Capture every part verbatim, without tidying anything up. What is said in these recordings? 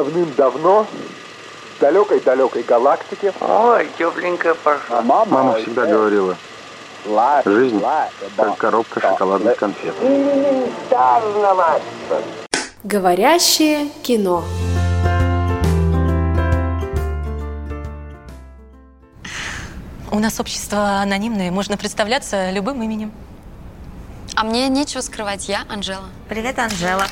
давным-давно в далекой-далекой галактике. Ой, тепленькая пошла. Мама всегда говорила, жизнь как коробка шоколадных конфет. Говорящее кино. У нас общество анонимное, можно представляться любым именем. А мне нечего скрывать, я Анжела. Привет, Анжела.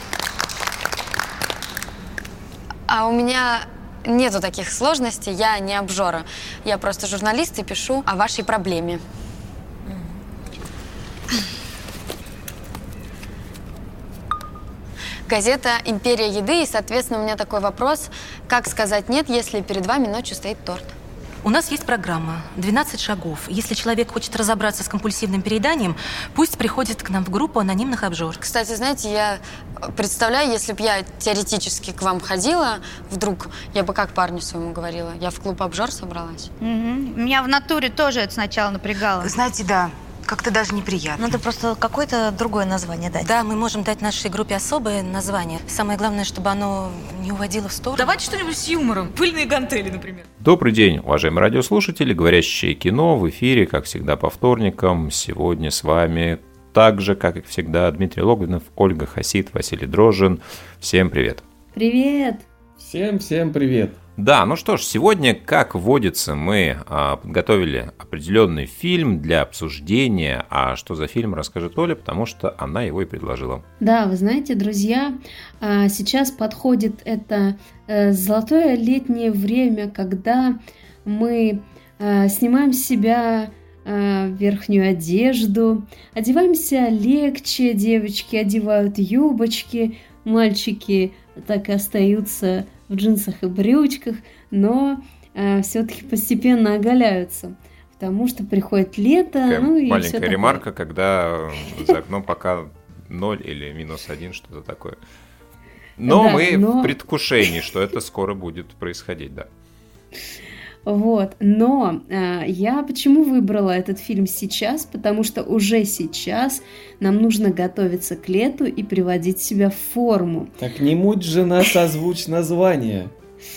А у меня нету таких сложностей, я не обжора. Я просто журналист и пишу о вашей проблеме. Газета «Империя еды», и, соответственно, у меня такой вопрос. Как сказать «нет», если перед вами ночью стоит торт? У нас есть программа «двенадцать шагов». Если человек хочет разобраться с компульсивным перееданием, пусть приходит к нам в группу анонимных обжор. Кстати, знаете, я представляю, если бы я теоретически к вам ходила, вдруг, я бы как парню своему говорила, я в клуб обжор собралась. Угу. Меня в натуре тоже это сначала напрягало. Знаете, да. Как-то даже неприятно. Надо просто какое-то другое название дать. Да, мы можем дать нашей группе особое название. Самое главное, чтобы оно не уводило в сторону. Давайте что-нибудь с юмором. Пыльные гантели, например. Добрый день, уважаемые радиослушатели. Говорящее кино в эфире, как всегда, по вторникам. Сегодня с вами так же, как и всегда, Дмитрий Логвинов, Ольга Хасид, Василий Дрожжин. Всем привет. Привет. Всем-всем привет. Да, ну что ж, сегодня, как водится, мы а, подготовили определенный фильм для обсуждения. А что за фильм, расскажет Оля, потому что она его и предложила. Да, вы знаете, друзья, сейчас подходит это золотое летнее время, когда мы снимаем с себя верхнюю одежду, одеваемся легче, девочки одевают юбочки, мальчики так и остаются в джинсах и брючках, но э, все-таки постепенно оголяются, потому что приходит лето. Такая ну, и маленькая все ремарка, такое. Когда за окном пока ноль или минус один, что-то такое. Но да, мы но... в предвкушении, что это скоро будет происходить, да. Вот, но э, я почему выбрала этот фильм сейчас? Потому что уже сейчас нам нужно готовиться к лету и приводить себя в форму. Так не муть же нас, озвучь название.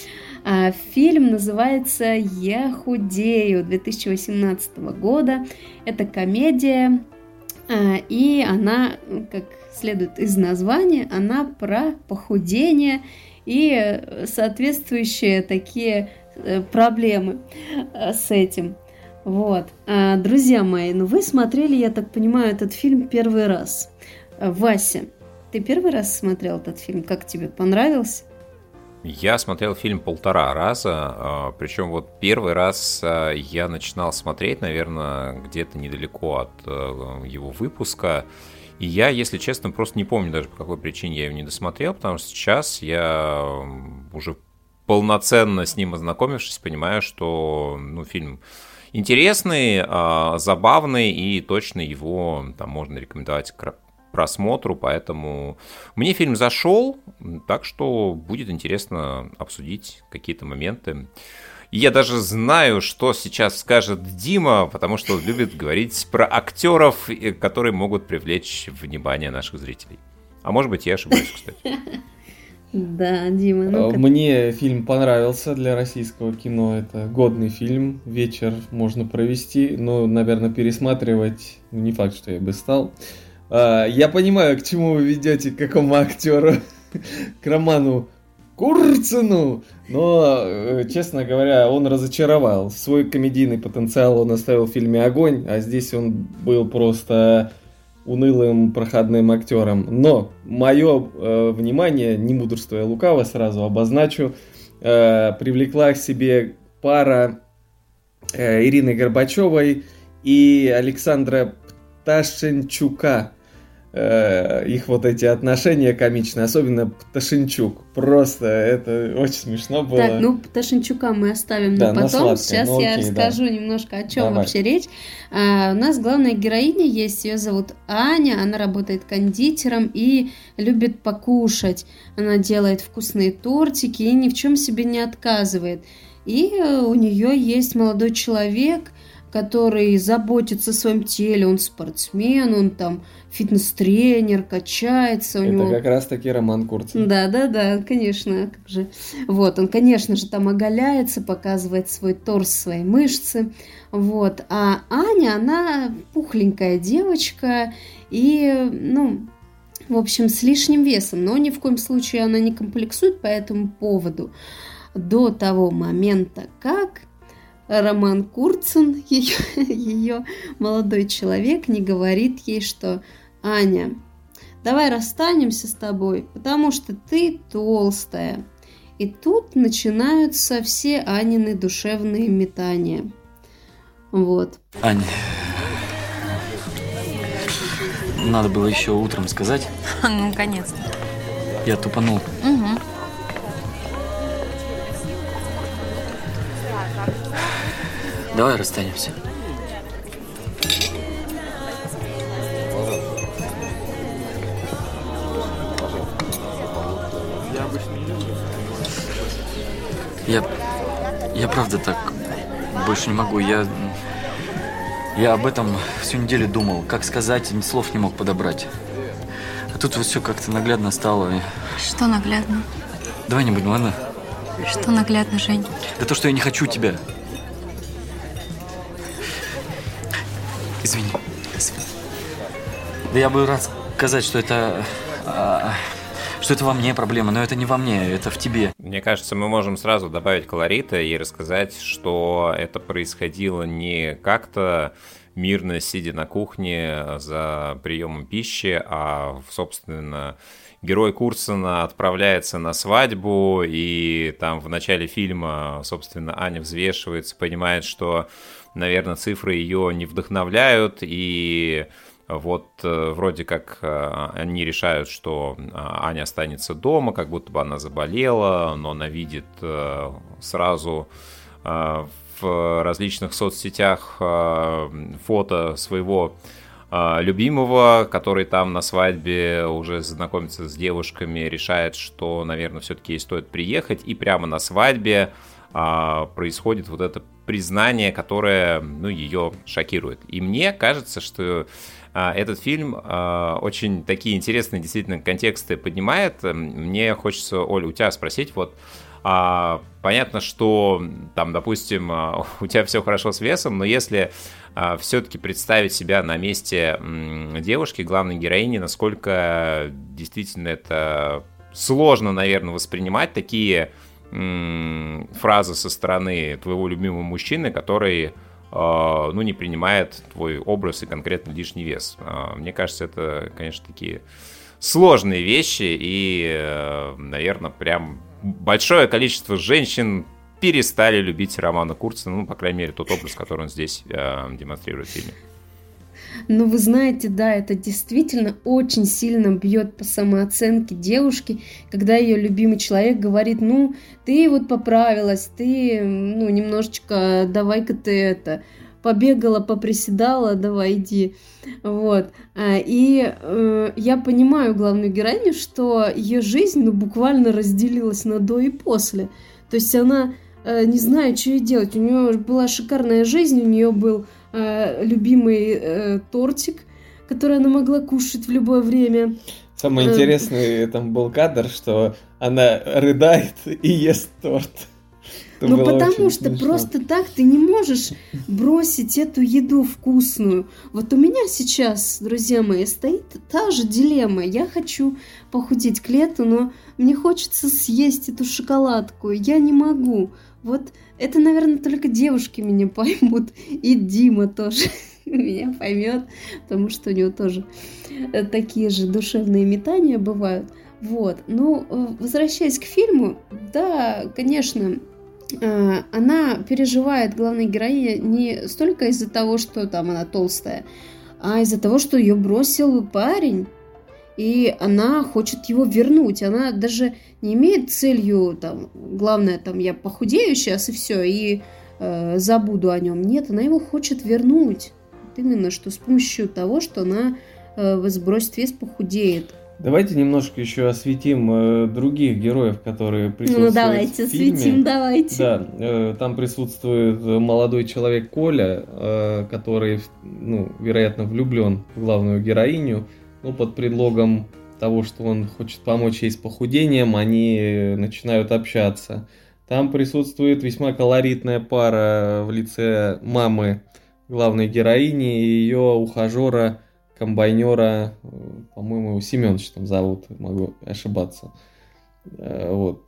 А, фильм называется «Я худею» две тысячи восемнадцатого года. Это комедия, а, и она, как следует из названия, она про похудение и соответствующие такие проблемы с этим. Вот. Друзья мои, ну вы смотрели, я так понимаю, этот фильм первый раз. Вася, ты первый раз смотрел этот фильм? Как тебе? Понравился? Я смотрел фильм полтора раза, причем вот первый раз я начинал смотреть, наверное, где-то недалеко от его выпуска. И я, если честно, просто не помню даже, по какой причине я его не досмотрел, потому что сейчас я уже полноценно с ним ознакомившись, понимаю, что ну, фильм интересный, э, забавный, и точно его там, можно рекомендовать к просмотру, поэтому мне фильм зашел, так что будет интересно обсудить какие-то моменты. И я даже знаю, что сейчас скажет Дима, потому что он любит говорить про актеров, которые могут привлечь внимание наших зрителей. А может быть, я ошибаюсь, кстати. Да, Дима, ну-ка. Мне фильм понравился для российского кино. Это годный фильм. Вечер можно провести, но, наверное, пересматривать не факт, что я бы стал. Я понимаю, к чему вы ведете, к какому актеру. К Роману Курцину. Но, честно говоря, он разочаровал. Свой комедийный потенциал он оставил в фильме «Огонь», а здесь он был просто унылым проходным актером. Но мое э, внимание, не мудрствуя лукаво, сразу обозначу, э, привлекла к себе пара э, Ирины Горбачевой и Александра Пташенчука. Э, их вот эти отношения комичные, особенно Пташенчук. Просто это очень смешно было. Так, ну Пташенчука мы оставим да, на потом. На Сейчас ну, я окей, расскажу да. немножко, о чем Давай. вообще речь. А, у нас главная героиня есть, ее зовут Аня, она работает кондитером и любит покушать. Она делает вкусные тортики и ни в чем себе не отказывает. И у нее есть молодой человек, который заботится о своем теле, он спортсмен, он там фитнес-тренер, качается. У Это него... как раз-таки Роман Курцин. Да, да, да, конечно. Как же. Вот, он, конечно же, там оголяется, показывает свой торс, свои мышцы. Вот. А Аня, она пухленькая девочка и, ну, в общем, с лишним весом. Но ни в коем случае она не комплексует по этому поводу. До того момента, как Роман Курцин, ее, ее молодой человек, не говорит ей, что «Аня, давай расстанемся с тобой, потому что ты толстая». И тут начинаются все Анины душевные метания. Вот. Аня, надо было еще утром сказать. Ну, наконец-то. Я тупанул. Угу. Давай расстанемся. Я... Я правда так больше не могу. Я... Я об этом всю неделю думал. Как сказать, ни слов не мог подобрать. А тут вот все как-то наглядно стало. Что наглядно? Давай не будем, ладно? Что наглядно, Жень? Да то, что я не хочу тебя. Извини. Извини. Да я бы рад сказать, что это... А, что это во мне проблема, но это не во мне, это в тебе. Мне кажется, мы можем сразу добавить колорита и рассказать, что это происходило не как-то мирно сидя на кухне за приемом пищи, а, собственно, герой Курцина отправляется на свадьбу, и там в начале фильма, собственно, Аня взвешивается, понимает, что, наверное, цифры ее не вдохновляют, и вот вроде как они решают, что Аня останется дома, как будто бы она заболела, но она видит сразу в различных соцсетях фото своего любимого, который там на свадьбе уже знакомится с девушками, решает, что, наверное, все-таки ей стоит приехать, и прямо на свадьбе происходит вот это признание, которое, ну, ее шокирует. И мне кажется, что этот фильм очень такие интересные действительно контексты поднимает. Мне хочется, Оль, у тебя спросить, вот понятно, что там, допустим, у тебя все хорошо с весом, но если все-таки представить себя на месте девушки, главной героини, насколько действительно это сложно, наверное, воспринимать такие фразы со стороны твоего любимого мужчины, который, ну, не принимает твой образ и конкретно лишний вес. Мне кажется, это, конечно, такие сложные вещи, и, наверное, прям большое количество женщин перестали любить Романа Курцина, ну, по крайней мере, тот образ, который он здесь демонстрирует в фильме. Ну, вы знаете, да, это действительно очень сильно бьет по самооценке девушки, когда ее любимый человек говорит: ну, ты вот поправилась, ты, ну, немножечко, давай-ка ты это, побегала, поприседала, давай иди. Вот. И э, я понимаю главную героиню, что ее жизнь, ну, буквально разделилась на до и после. То есть она э, не знает, что ей делать. У нее была шикарная жизнь, у нее был любимый э, тортик, который она могла кушать в любое время. Самое интересное там был кадр, что она рыдает и ест торт. Это ну потому что смешно. Просто так ты не можешь бросить эту еду вкусную. Вот у меня сейчас, друзья мои, стоит та же дилемма. Я хочу похудеть к лету, но мне хочется съесть эту шоколадку. Я не могу. Вот это, наверное, только девушки меня поймут. И Дима тоже меня поймет, потому что у него тоже такие же душевные метания бывают. Вот. Но возвращаясь к фильму, да, конечно, она переживает, главная героиня, не столько из-за того, что там она толстая, а из-за того, что ее бросил парень. И она хочет его вернуть. Она даже не имеет целью, там, главное, там, я похудею сейчас и все, и э, забуду о нем. Нет, она его хочет вернуть. Вот именно, что с помощью того, что она э, сбросит вес, похудеет. Давайте немножко еще осветим э, других героев, которые присутствуют ну, давайте, в фильме. Осветим, давайте. Да, э, там присутствует молодой человек Коля, э, который, ну, вероятно, влюблен в главную героиню, но под предлогом того, что он хочет помочь ей с похудением, они начинают общаться. Там присутствует весьма колоритная пара в лице мамы главной героини и ее ухажера, комбайнера, по-моему, его Семенович там зовут, могу ошибаться. Вот.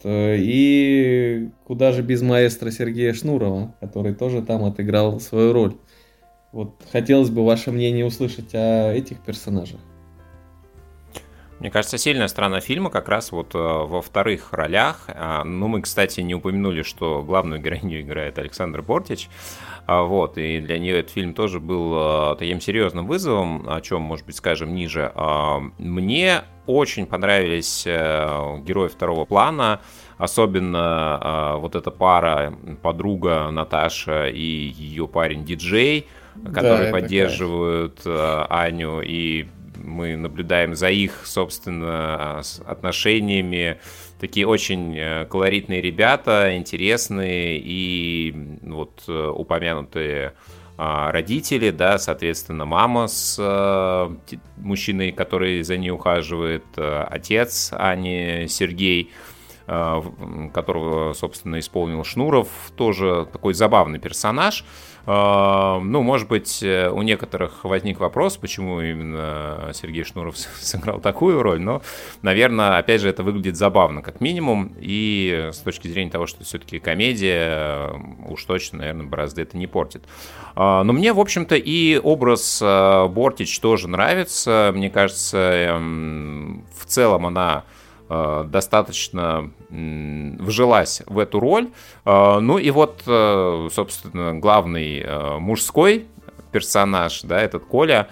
И куда же без маэстро Сергея Шнурова, который тоже там отыграл свою роль. Вот хотелось бы ваше мнение услышать о этих персонажах. Мне кажется, сильная сторона фильма как раз вот во вторых ролях. Ну, мы, кстати, не упомянули, что главную героиню играет Александр Бортич. Вот, и для нее этот фильм тоже был таким серьезным вызовом, о чем, может быть, скажем ниже. Мне очень понравились герои второго плана, особенно вот эта пара, подруга Наташа и ее парень диджей, которые да, поддерживают такая. Аню, и мы наблюдаем за их, собственно, отношениями. Такие очень колоритные ребята, интересные, и вот упомянутые родители, да, соответственно, мама с мужчиной, который за ней ухаживает, отец Ани, Сергей, которого, собственно, исполнил Шнуров, тоже такой забавный персонаж. Ну, может быть, у некоторых возник вопрос, почему именно Сергей Шнуров сыграл такую роль, но, наверное, опять же, это выглядит забавно, как минимум, и с точки зрения того, что все-таки комедия, уж точно, наверное, борозды это не портит. Но мне, в общем-то, и образ Бортич тоже нравится, мне кажется, в целом она достаточно вжилась в эту роль. Ну и вот, собственно, главный мужской персонаж, да, этот Коля,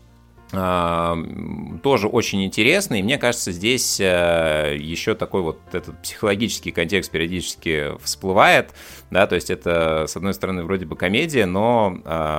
тоже очень интересный. И мне кажется, здесь еще такой вот этот психологический контекст периодически всплывает, да, то есть это, с одной стороны, вроде бы комедия, но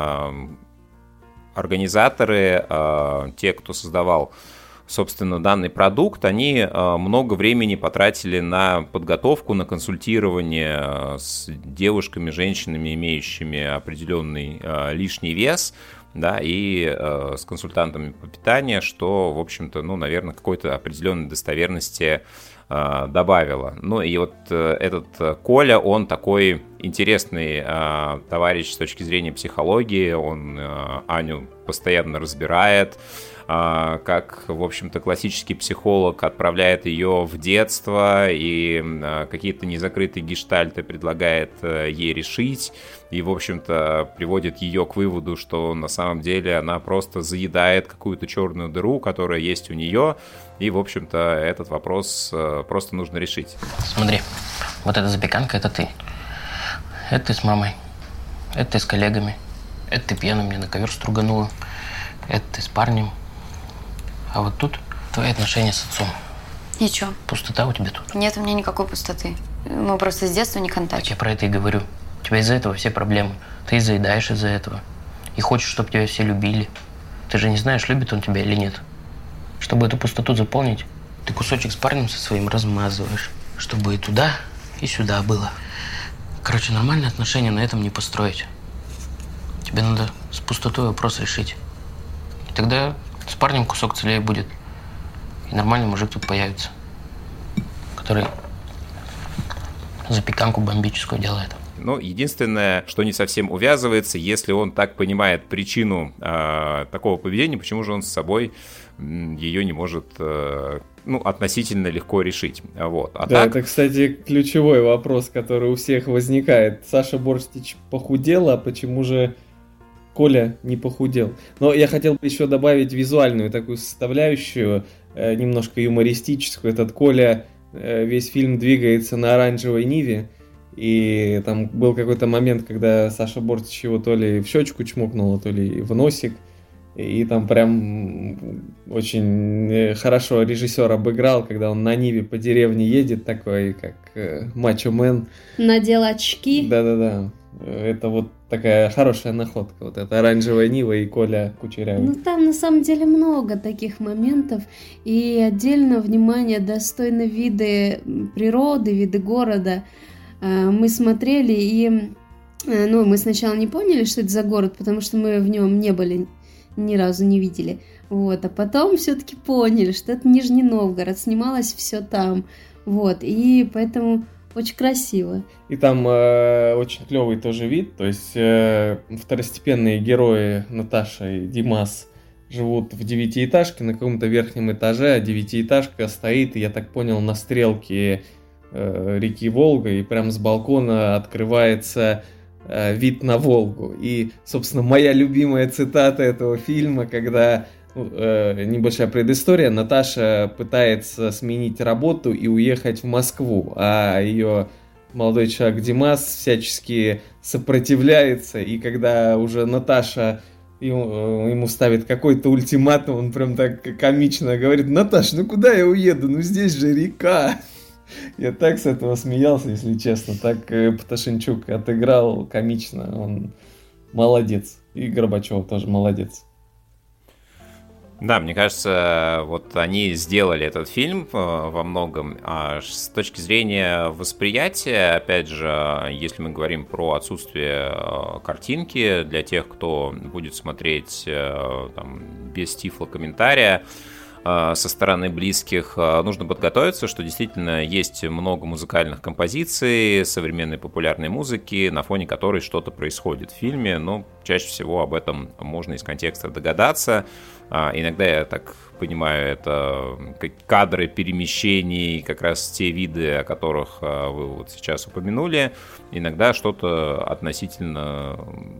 организаторы, те, кто создавал, собственно, данный продукт, они много времени потратили на подготовку, на консультирование с девушками, женщинами, имеющими определенный лишний вес, да, и с консультантами по питанию, что, в общем-то, ну, наверное, какой-то определенной достоверности добавило. Ну и вот этот Коля, он такой интересный товарищ с точки зрения психологии, он Аню постоянно разбирает, как, в общем-то, классический психолог отправляет ее в детство и какие-то незакрытые гештальты предлагает ей решить, и, в общем-то, приводит ее к выводу, что на самом деле она просто заедает какую-то черную дыру, которая есть у нее, и, в общем-то, этот вопрос просто нужно решить. Смотри, вот эта запеканка – это ты. Это ты с мамой, это ты с коллегами, это ты пьяным мне на ковер струганула, это ты с парнем. А вот тут твои отношения с отцом. И чё? Пустота у тебя тут? Нет у меня никакой пустоты. Мы просто с детства не контактируем. Я про это и говорю. У тебя из-за этого все проблемы. Ты заедаешь из-за этого. И хочешь, чтобы тебя все любили. Ты же не знаешь, любит он тебя или нет. Чтобы эту пустоту заполнить, ты кусочек с парнем со своим размазываешь. Чтобы и туда, и сюда было. Короче, нормальные отношения на этом не построить. Тебе надо с пустотой вопрос решить. И тогда с парнем кусок целее будет. И нормальный мужик тут появится, который запеканку бомбическую делает. Ну, единственное, что не совсем увязывается, если он так понимает причину э, такого поведения, почему же он с собой ее не может э, ну, относительно легко решить. Вот. А да, так... это, кстати, ключевой вопрос, который у всех возникает. Саша Бортич похудела, а почему же Коля не похудел? Но я хотел бы еще добавить визуальную такую составляющую, э, немножко юмористическую. Этот Коля э, весь фильм двигается на оранжевой Ниве. И там был какой-то момент, когда Саша Бортич его то ли в щечку чмокнула, то ли в носик. И там прям очень хорошо режиссер обыграл, когда он на Ниве по деревне едет, такой, как э, мачо-мен. Надел очки. Да-да-да. Это вот такая хорошая находка. Вот это «Оранжевая Нива» и Коля Кучерявый. Ну, там на самом деле много таких моментов. И отдельно внимание достойны виды природы, виды города. Мы смотрели, и ну, мы сначала не поняли, что это за город, потому что мы в нем не были, ни разу не видели. Вот. А потом все-таки поняли, что это Нижний Новгород, снималось все там. Вот. И поэтому очень красиво. И там э, очень клевый тоже вид. То есть э, второстепенные герои Наташа и Димас живут в девятиэтажке на каком-то верхнем этаже, а девятиэтажка стоит, я так понял, на стрелке э, реки Волга, и прям с балкона открывается э, вид на Волгу. И, собственно, моя любимая цитата этого фильма, когда э, небольшая предыстория, Наташа пытается сменить работу и уехать в Москву, а ее молодой человек Димас всячески сопротивляется, и когда уже Наташа Ему, ему ставит какой-то ультиматум, он прям так комично говорит: Наташ, ну куда я уеду? Ну здесь же река. Я так с этого смеялся, если честно. Так Пташенчук отыграл комично. Он молодец. И Горбачев тоже молодец. Да, мне кажется, вот они сделали этот фильм во многом, а с точки зрения восприятия, опять же, если мы говорим про отсутствие картинки, для тех, кто будет смотреть там, без тифлокомментария со стороны близких, нужно подготовиться, что действительно есть много музыкальных композиций, современной популярной музыки, на фоне которой что-то происходит в фильме, но чаще всего об этом можно из контекста догадаться. Иногда, я так понимаю, это кадры перемещений, как раз те виды, о которых вы вот сейчас упомянули. Иногда что-то относительно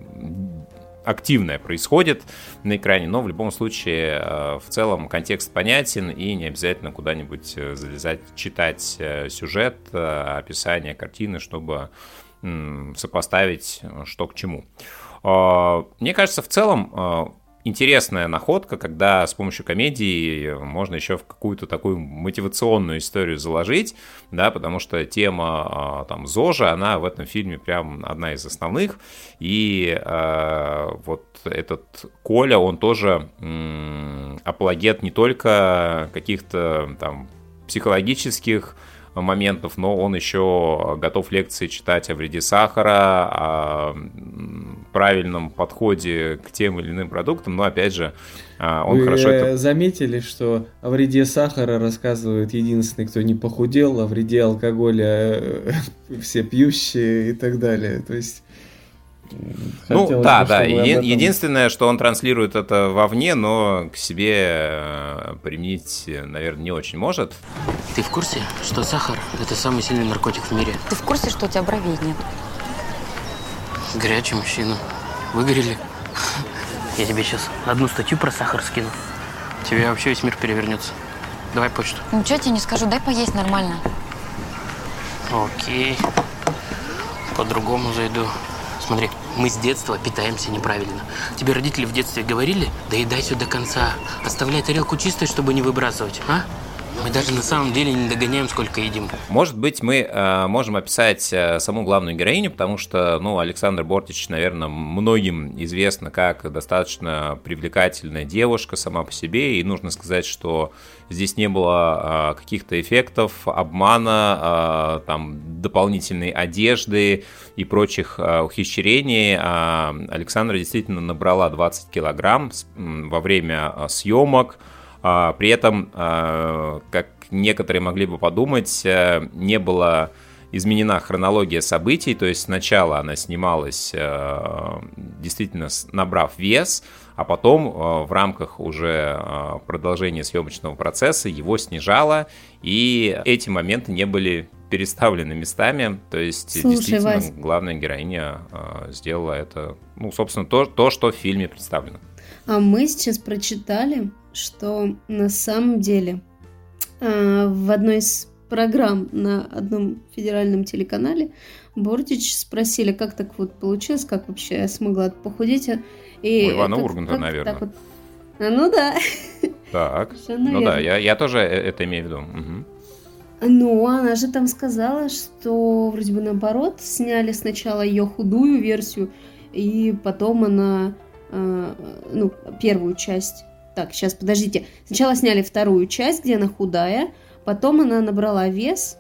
активное происходит на экране, но в любом случае в целом контекст понятен, и не обязательно куда-нибудь залезать, читать сюжет, описание картины, чтобы сопоставить, что к чему. Мне кажется, в целом интересная находка, когда с помощью комедии можно еще в какую-то такую мотивационную историю заложить, да, потому что тема там ЗОЖа, она в этом фильме прям одна из основных, и э, вот этот Коля, он тоже м- апологет не только каких-то там психологических моментов, но он еще готов лекции читать о вреде сахара, о правильном подходе к тем или иным продуктам, но опять же он Вы хорошо это... заметили, что о вреде сахара рассказывает единственный, кто не похудел, о вреде алкоголя все пьющие и так далее, то есть... Ну да, бы, да. Еди- этом... Единственное, что он транслирует это вовне, но к себе применить, наверное, не очень может. Ты в курсе, что сахар – это самый сильный наркотик в мире? Ты в курсе, что у тебя бровей нет? Горячий мужчина. Выгорели? Я тебе сейчас одну статью про сахар скину. Тебе вообще весь мир перевернется. Давай почту. Ничего тебе не скажу, дай поесть нормально. Окей. По-другому зайду. Смотри, мы с детства питаемся неправильно. Тебе родители в детстве говорили: доедай все до конца, оставляй тарелку чистой, чтобы не выбрасывать, а? Мы даже на самом деле не догоняем, сколько едим. Может быть, мы э, можем описать э, саму главную героиню, потому что, ну, Александра Бортич, наверное, многим известна как достаточно привлекательная девушка сама по себе, и нужно сказать, что здесь не было э, каких-то эффектов, обмана, э, там, дополнительной одежды и прочих э, ухищрений. А Александра действительно набрала двадцать килограмм во время э, съемок. При этом, как некоторые могли бы подумать, не была изменена хронология событий, то есть сначала она снималась, действительно набрав вес, а потом в рамках уже продолжения съемочного процесса его снижала, и эти моменты не были переставлены местами, то есть Слушай, действительно Вась. главная героиня сделала это, ну, собственно, то, то, что в фильме представлено. А мы сейчас прочитали, что на самом деле э, в одной из программ на одном федеральном телеканале Бортич спросили, как так вот получилось, как вообще я смогла похудеть. И У Ивана как, Урганта, как, наверное. Вот... А, ну да. Так, ну да, я, я тоже это имею в виду. Угу. Ну, она же там сказала, что вроде бы наоборот, сняли сначала ее худую версию, и потом она, э, ну, первую часть. Так, сейчас, подождите. Сначала сняли вторую часть, где она худая, потом она набрала вес,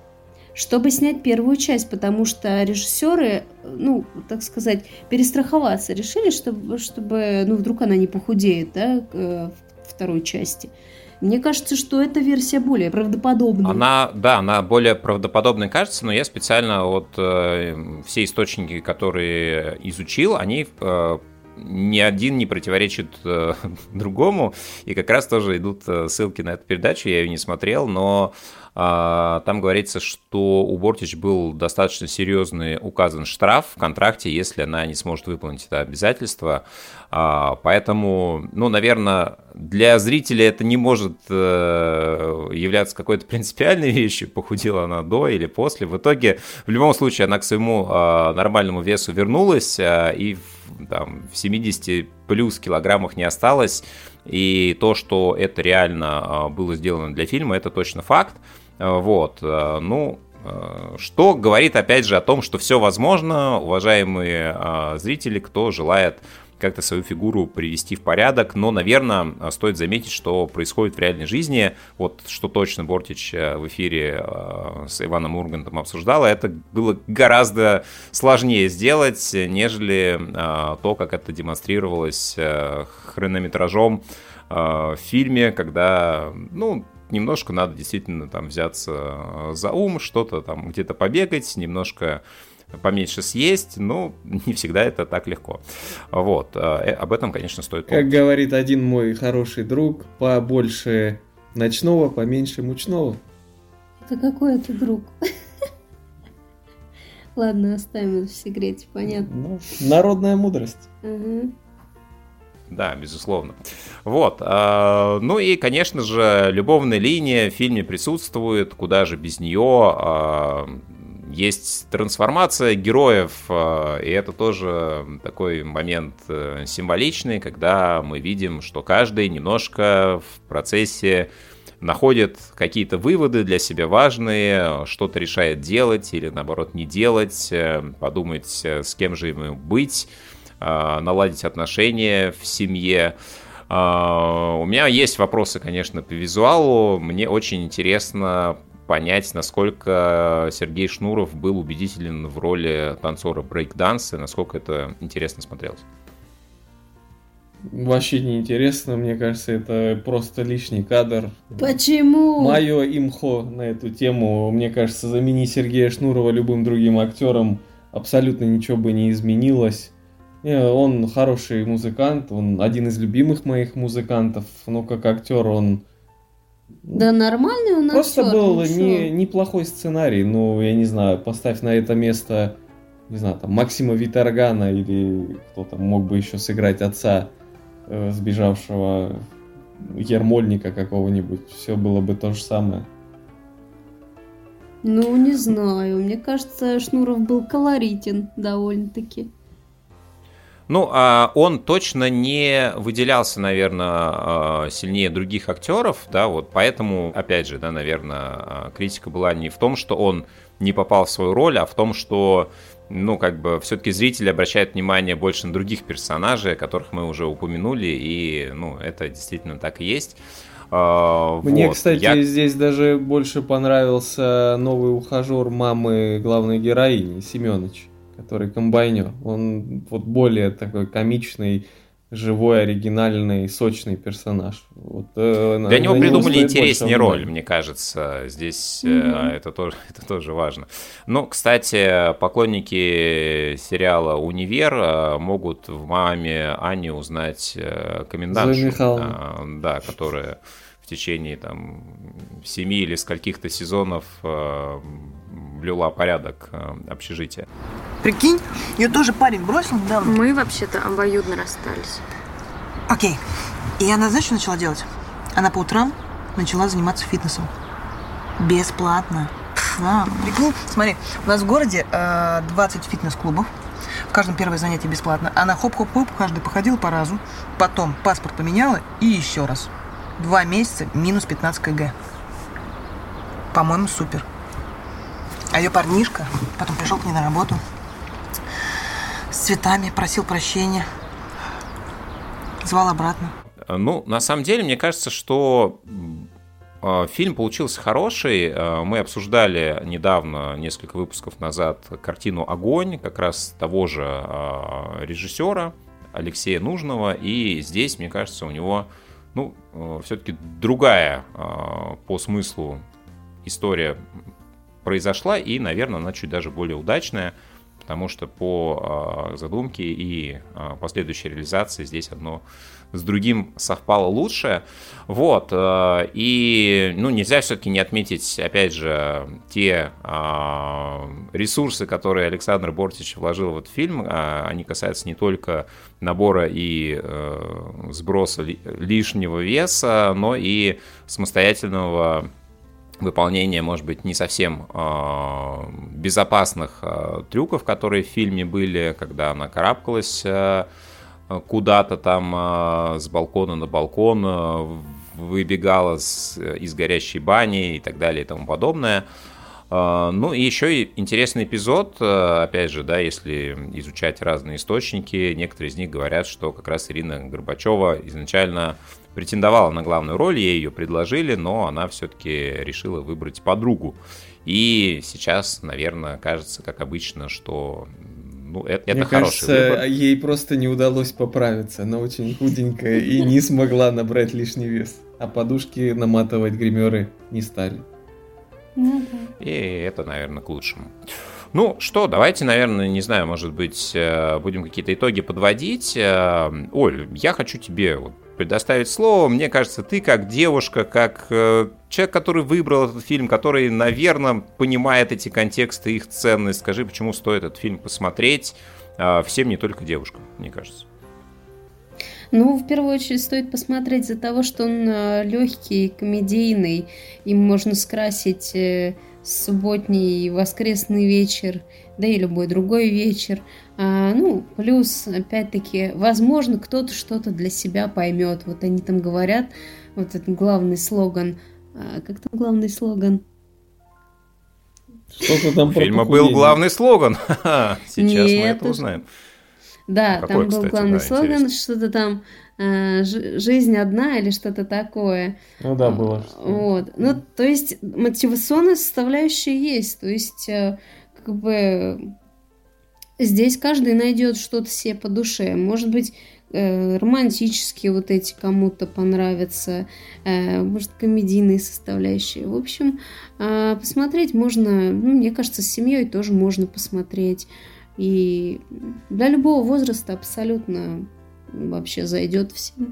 чтобы снять первую часть, потому что режиссеры, ну, так сказать, перестраховаться решили, чтобы, чтобы ну, вдруг она не похудеет, да, к второй части. Мне кажется, что эта версия более правдоподобная. Она, да, она более правдоподобной кажется, но я специально вот э, все источники, которые изучил, они э, ни один не противоречит э, другому, и как раз тоже идут ссылки на эту передачу, я ее не смотрел, но э, там говорится, что у Бортич был достаточно серьезный указан штраф в контракте, если она не сможет выполнить это обязательство, э, поэтому, ну, наверное, для зрителя это не может э, являться какой-то принципиальной вещью, похудела она до или после, в итоге, в любом случае, она к своему э, нормальному весу вернулась, э, и в Там, в семидесяти плюс килограммах не осталось, и то, что это реально было сделано для фильма, это точно факт. Вот, ну, что говорит, опять же, о том, что все возможно, уважаемые зрители, кто желает как-то свою фигуру привести в порядок, но, наверное, стоит заметить, что происходит в реальной жизни. Вот что точно Бортич в эфире с Иваном Ургантом обсуждала, это было гораздо сложнее сделать, нежели то, как это демонстрировалось хронометражом в фильме, когда, ну, немножко надо действительно там взяться за ум, что-то там где-то побегать, немножко поменьше съесть, но не всегда это так легко. Вот. Об этом, конечно, стоит помнить. Как говорит один мой хороший друг, побольше ночного, поменьше мучного. Это какой это друг? Ладно, оставим это в секрете, понятно. Ну, народная мудрость. Угу. Да, безусловно. Вот. Ну и, конечно же, любовная линия в фильме присутствует, куда же без нее. Есть трансформация героев, и это тоже такой момент символичный, когда мы видим, что каждый немножко в процессе находит какие-то выводы для себя важные, что-то решает делать или, наоборот, не делать, подумать, с кем же ему быть, наладить отношения в семье. У меня есть вопросы, конечно, по визуалу. Мне очень интересно понять, насколько Сергей Шнуров был убедителен в роли танцора брейк-данса, насколько это интересно смотрелось. Вообще не интересно, мне кажется, это просто лишний кадр. Почему? Мое имхо на эту тему, мне кажется, замени Сергея Шнурова любым другим актером, абсолютно ничего бы не изменилось. Он хороший музыкант, он один из любимых моих музыкантов, но как актер он... Да нормальный он Просто актер, был ну не, неплохой сценарий, ну, я не знаю, поставь на это место, не знаю, там, Максима Виторгана или кто там мог бы еще сыграть отца э, сбежавшего Ермольника какого-нибудь, все было бы то же самое. Ну, не знаю, мне кажется, Шнуров был колоритен довольно-таки. Ну, он точно не выделялся, наверное, сильнее других актеров, да, вот поэтому, опять же, да, наверное, критика была не в том, что он не попал в свою роль, а в том, что, ну, как бы, все-таки зрители обращают внимание больше на других персонажей, которых мы уже упомянули, и, ну, это действительно так и есть. Мне, вот. кстати, Я... здесь даже больше понравился новый ухажер мамы главной героини, Семёныч, который комбайнер. Он вот более такой комичный, живой, оригинальный, сочный персонаж. Вот, э, Для него придумали интереснее роль, внимания. мне кажется. Здесь Mm-hmm. э, это, тоже, это тоже важно. Ну, кстати, поклонники сериала «Универ» э, могут в маме Ани узнать э, комендантшу, э, да, которая в течение там, семи или скольких-то сезонов э, блюла порядок э, общежития. Прикинь, ее тоже парень бросил недавно. Мы вообще-то обоюдно расстались. Окей. И она, знаешь, что начала делать? Она по утрам начала заниматься фитнесом. Бесплатно. Да, прикинь, смотри, у нас в городе э, двадцать фитнес-клубов. В каждом первое занятие бесплатно. Она хоп-хоп-хоп, каждый походил по разу. Потом паспорт поменяла и еще раз. Два месяца минус пятнадцать килограмм. По-моему, супер. А ее парнишка потом пришел к ней на работу с цветами, просил прощения, звал обратно. Ну, на самом деле, мне кажется, что фильм получился хороший. Мы обсуждали недавно, несколько выпусков назад, картину «Огонь», как раз того же режиссера Алексея Нужного. И здесь, мне кажется, у него, ну, все-таки другая по смыслу история произошла, и, наверное, она чуть даже более удачная, потому что по задумке и последующей реализации здесь одно с другим совпало лучше. Вот. И, ну, нельзя все-таки не отметить, опять же, те ресурсы, которые Александр Бортич вложил в этот фильм. Они касаются не только набора и сброса лишнего веса, но и самостоятельного выполнение, может быть, не совсем э, безопасных э, трюков, которые в фильме были, когда она карабкалась э, куда-то там э, с балкона на балкон, э, выбегала с, из горящей бани и так далее и тому подобное. Э, ну и еще и интересный эпизод, э, опять же, да, если изучать разные источники, некоторые из них говорят, что как раз Ирина Горбачева изначально претендовала на главную роль, ей ее предложили, но она все-таки решила выбрать подругу. И сейчас, наверное, кажется, как обычно, что ну, это, это Мне хороший кажется, выбор. Ей просто не удалось поправиться. Она очень худенькая и не смогла набрать лишний вес. А подушки наматывать гримеры не стали. И это, наверное, к лучшему. Ну что, давайте, наверное, не знаю, может быть, будем какие-то итоги подводить. Оль, я хочу тебе вот предоставить слово. Мне кажется, ты как девушка, как э, человек, который выбрал этот фильм, который, наверное, понимает эти контексты, их ценность. Скажи, почему стоит этот фильм посмотреть э, всем, не только девушкам, мне кажется. Ну, в первую очередь, стоит посмотреть из-за того, что он легкий, комедийный, им можно скрасить э, субботний, воскресный вечер, да и любой другой вечер. А, ну, плюс, опять-таки, возможно, кто-то что-то для себя поймет. Вот они там говорят, вот этот главный слоган. А, как там главный слоган? Что-то там про фильма был главный слоган. Сейчас Нет, мы это узнаем. Да, Какой, там был кстати, главный да, слоган, интересно. что-то там э, «Жизнь одна» или что-то такое. Ну да, было. Вот. Ну, то есть мотивационная составляющая есть. То есть, э, как бы, здесь каждый найдет что-то себе по душе. Может быть, э, романтические вот эти кому-то понравятся, э, может, комедийные составляющие. В общем, э, посмотреть можно, ну, мне кажется, с семьей тоже можно посмотреть. И для любого возраста абсолютно вообще зайдет всем.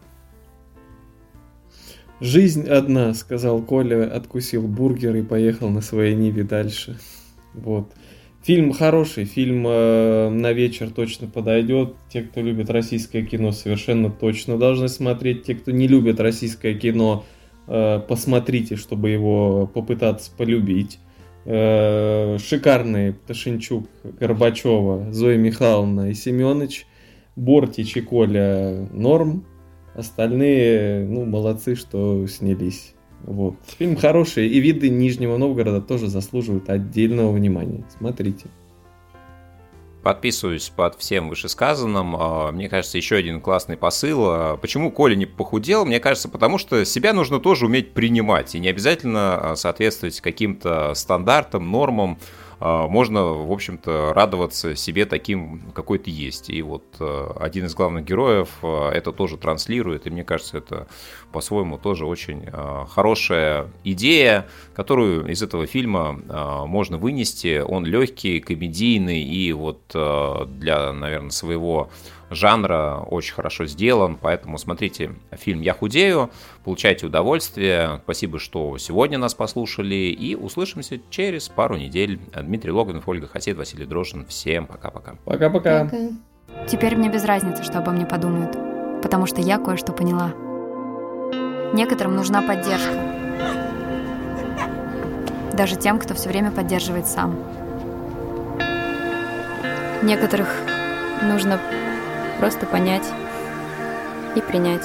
«Жизнь одна», — сказал Коля, откусил бургер и поехал на своей Ниве дальше. Вот. Фильм хороший, фильм э, на вечер точно подойдет. Те, кто любит российское кино, совершенно точно должны смотреть. Те, кто не любит российское кино, э, посмотрите, чтобы его попытаться полюбить. Шикарные Пташенчук, Горбачева, Зоя Михайловна и Семёныч, Бортич и Коля норм, остальные, ну, молодцы, что снялись. Вот. Фильм хороший, и виды Нижнего Новгорода тоже заслуживают отдельного внимания. Смотрите. Подписываюсь под всем вышесказанным. Мне кажется, еще один классный посыл. Почему Коля не похудел? Мне кажется, потому что себя нужно тоже уметь принимать. И не обязательно соответствовать каким-то стандартам, нормам. Можно, в общем-то, радоваться себе таким, какой ты есть. И вот один из главных героев это тоже транслирует. И мне кажется, это по-своему тоже очень хорошая идея, которую из этого фильма можно вынести. Он легкий, комедийный и вот для, наверное, своего жанра очень хорошо сделан, поэтому смотрите фильм «Я худею», получайте удовольствие. Спасибо, что сегодня нас послушали, и услышимся через пару недель. Дмитрий Логвинов, Ольга Хасид, Василий Дрожжин. Всем пока-пока. Пока-пока. Теперь мне без разницы, что обо мне подумают, потому что я кое-что поняла. Некоторым нужна поддержка. Даже тем, кто все время поддерживает сам. Некоторых нужно просто понять и принять.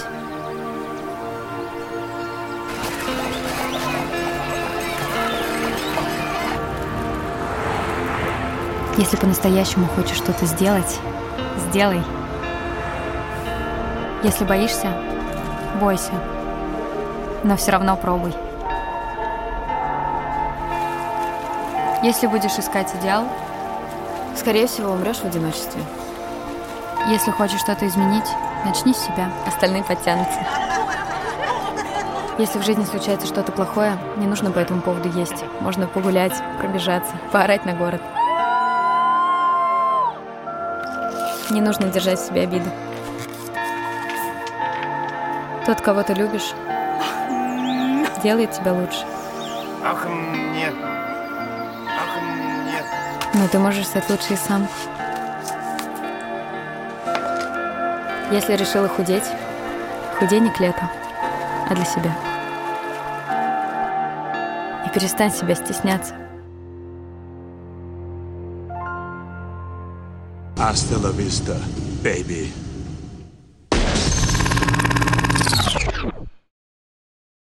Если по-настоящему хочешь что-то сделать, сделай. Если боишься, бойся. Но все равно пробуй. Если будешь искать идеал, скорее всего, умрешь в одиночестве. Если хочешь что-то изменить, начни с себя. Остальные подтянутся. Если в жизни случается что-то плохое, не нужно по этому поводу есть. Можно погулять, пробежаться, поорать на город. Не нужно держать в себе обиду. Тот, кого ты любишь, делает тебя лучше. Ах, нет. Ах, нет. Но ты можешь стать лучше и сам. Если решила худеть, худей не к лету, а для себя. И перестань себя стесняться. Hasta la vista, baby.